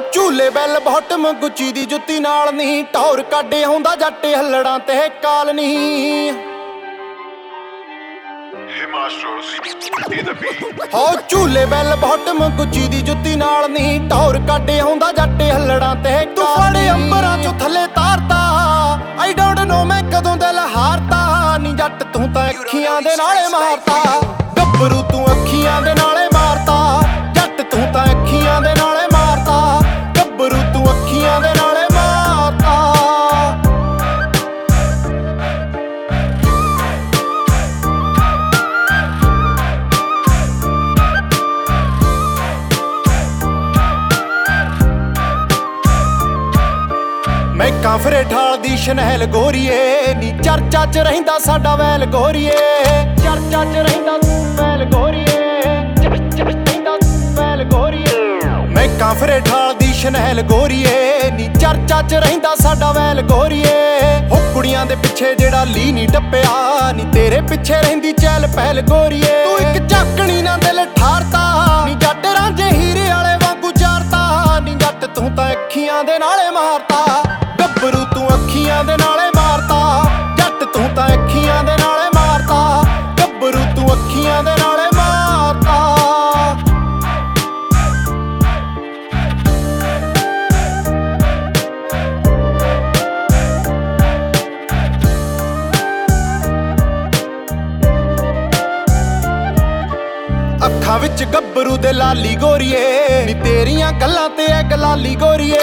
ਝੂਲੇ bell bottom ਗੁੱਚੀ ਦੀ ਜੁੱਤੀ ਨਾਲ ਨਹੀਂ ਟੌਰ ਕੱਢੇ ਆਉਂਦਾ ਜੱਟ ਹੱਲੜਾਂ ਤੇ ਕਾਲ ਨਹੀਂ ਹੋ ਝੂਲੇ ਬੈਲ ਬਾਟਮ ਗੁੱਚੀ ਦੀ ਜੁੱਤੀ ਨਾਲ ਨਹੀਂ ਟੌਰ ਕੱਢੇ ਆਉਂਦਾ ਜੱਟ ਹੱਲੜਾਂ ਤੇ ਤੂੰ ਫੜੇ ਅੰਬਰਾਂ ਚੋਂ ਥੱਲੇ ਤਾਰਤਾ ਆਈ ਡੋਂਟ ਨੋ ਮੈਂ ਕਦੋਂ ਦਿਲ ਹਾਰਤਾ ਨੀ ਜੱਟ ਤੂੰ ਤਾਂ ਅੱਖੀਆਂ ਦੇ ਨਾਲੇ ਮਾਰਤਾ ਗੱਭਰੂ ਤੂੰ ਅੱਖੀਆਂ ਦੇ ਨਾਲੇ ਮਾਰਤਾ ਜੱਟ ਤੂੰ ਤਾਂ ਅੱਖੀਆਂ ਦੇ ਨਾਲੇ ਮਾਰਤਾ ਗੱਭਰੂ ਤੂੰ ਅੱਖੀਆਂ ਦੇ ਨਾਲੇ ਮਾਰਤਾ ਮੈਂ ਕਾਂਫਰੇ ਠਾਲ ਦੀ ਸ਼ਨਹਿਲ ਗੋਰੀਏ ਨੀ ਚਰਚਾ ਚ ਰਹਿੰਦਾ ਸਾਡਾ ਵੈਲ ਗੋਰੀਏ ਚਰਚਾ ਚ ਰਹਿੰਦਾ ਵੈਲ ਗੋਰੀਏ ਰਹਿੰਦਾ ਵੈਲ ਗੋਰੀਏ ਮੈਂ ਕਾਂਫਰੇ ਠਾਲ ਦੀ ਸ਼ਨਹਿਲ ਗੋਰੀਏ ਨੀ ਚਰਚਾ ਚ ਰਹਿੰਦਾ ਸਾਡਾ ਵੈਲ ਗੋਰੀਏ ਹੋ ਕੁੜੀਆਂ ਦੇ ਪਿੱਛੇ ਜਿਹੜਾ ਲੀ ਨੀ ਟੱਪਿਆ ਨੀ ਤੇਰੇ ਪਿੱਛੇ ਰਹਿੰਦੀ ਚਹਿਲ ਪਹਿਲ ਗੋਰੀਏ ਤੂੰ ਇੱਕ ਝਾਕਣੀ ਨਾਲ ਦਿਲ ਠਾਰਤਾ ਨੀ ਜੱਟ ਰਾਂਝੇ ਹੀਰੇ ਵਾਲੇ ਵਾਂਗੂ ਚਾਰਤਾ ਨੀ ਜੱਟ ਤੂੰ ਤਾਂ ਅੱਖੀਆਂ ਦੇ ਨਾਲੇ ਮਾਰਤਾ ਗੱਭਰੂ ਤੂੰ ਅੱਖੀਆਂ ਦੇ ਨਾਲੇ ਮਾਰਤਾ ਜੱਟ ਤੂੰ ਤਾਂ ਅੱਖੀਆਂ ਦੇ ਨਾਲੇ ਮਾਰਤਾ ਗੱਭਰੂ ਤੂੰ ਅੱਖੀਆਂ ਦੇ ਨਾਲੇ ਮਾਰਤਾ ਅੱਖਾਂ ਵਿੱਚ ਗੱਭਰੂ ਦੇ ਲਾਲੀ ਗੋਰੀਏ ਨੀ ਤੇਰੀਆਂ ਗੱਲਾਂ ਤੇ ਐ ਗਲਾਲੀ ਗੋਰੀਏ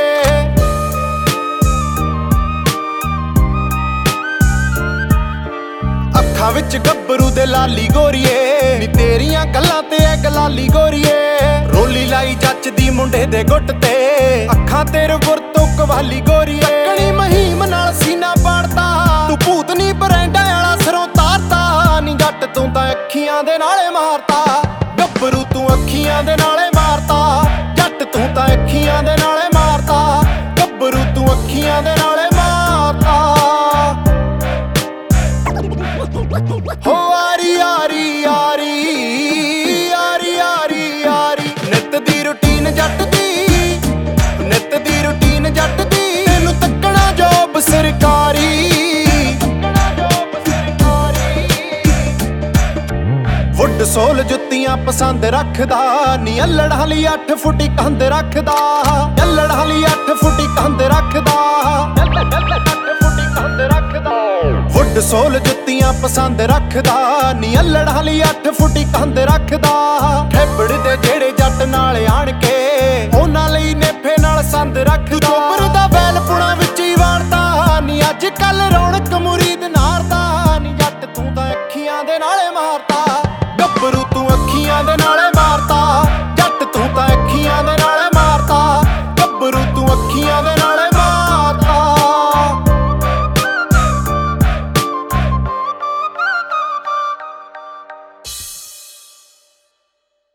ਅੱਖਾਂ ਵਿੱਚ ਗੱਭਰੂ ਦੇ ਲਾਲੀ ਗੋਰੀਏ ਨੀ ਤੇਰੀਆਂ ਗੱਲਾਂ ਤੇ ਐ ਗਲਾਲੀ ਗੋਰੀਏ ਰੋਲੀ ਲਾਈ ਜੱਚਦੀ ਮੁੰਡੇ ਦੇ ਗੁੱਟ ਤੇ ਅੱਖਾਂ ਤੇਰੇ ਗੁਰਤੋਂ ਕਵਾਲੀ ਗੋਰੀਏ ਤੱਕਣੀ ਮਹੀਮ ਨਾਲ ਸੀਨਾ ਪਾੜਤਾ ਤੂੰ ਭੂਤਨੀ ਬਰੈਂਡਾ ਵਾਲਾ ਸਿਰੋਂ ਤਾਰਤਾ ਨੀ ਜੱਟ ਤੂੰ ਤਾਂ ਅੱਖੀਆਂ ਦੇ ਨਾਲੇ ਮਾਰਤਾ ਗੱਭਰੂ ਤੂੰ ਅੱਖੀਆਂ ਦੇ ਨਾਲੇ ਮਾਰਤਾ ਜੱਟ ਤੂੰ ਤਾਂ ਅੱਖੀਆਂ ਦੇ ਨਾਲੇ ਮਾਰਤਾ ਗੱਭਰੂ ਤੂੰ ਅੱਖੀਆਂ ਦੇ ਨਾਲੇ ਮਾਰਤਾ ਹੋ ਆਰੀ ਆਰੀ ਆਰੀ ਆਰੀ ਆਰੀ ਆਰੀ ਨਿੱਤ ਦੀ ਰੁਟੀਨ ਜੱਟ ਦੀ ਨਿੱਤ ਦੀ ਰੁਟੀਨ ਜੱਟ ਦੀ ਤੈਨੂੰ ਤੱਕਣਾ ਜੋਬ ਸਰਕਾਰੀ ਵੁੱਡ ਸੋਲ ਜੁੱਤੀਆਂ ਪਸੰਦ ਰੱਖਦਾ ਨੀ ਅੱਲੜ ਹਲੀ 8 ਫੁੱਟੀ ਕੰਧ ਰੱਖਦਾ ਅੱਲੜ ਹਲੀ 8 ਫੁੱਟੀ ਕੰਧ ਰੱਖਦਾ ਵੁੱਡ ਸੋਲ ਜੁੱਤੀਆਂ ਪਸੰਦ ਰੱਖਦਾ ਨੀ ਅੱਲੜ ਹਲੀ 8 ਫੁੱਟੀ ਕੰਧ ਰੱਖਦਾ ਖੇਬੜ ਦੇ ਜਿਹੜੇ ਜੱਟ ਨਾਲ ਆਣ ਕੇ ਉਹਨਾਂ ਲਈ ਨੇਫੇ ਨਾਲ ਸੰਦ ਰੱਖਦਾ ਚੋਬਰ ਦਾ ਵੈਲ ਪੁਣਾ ਵਿੱਚ ਹੀ ਵਾੜਦਾ ਨੀ ਅੱਜ ਕੱਲ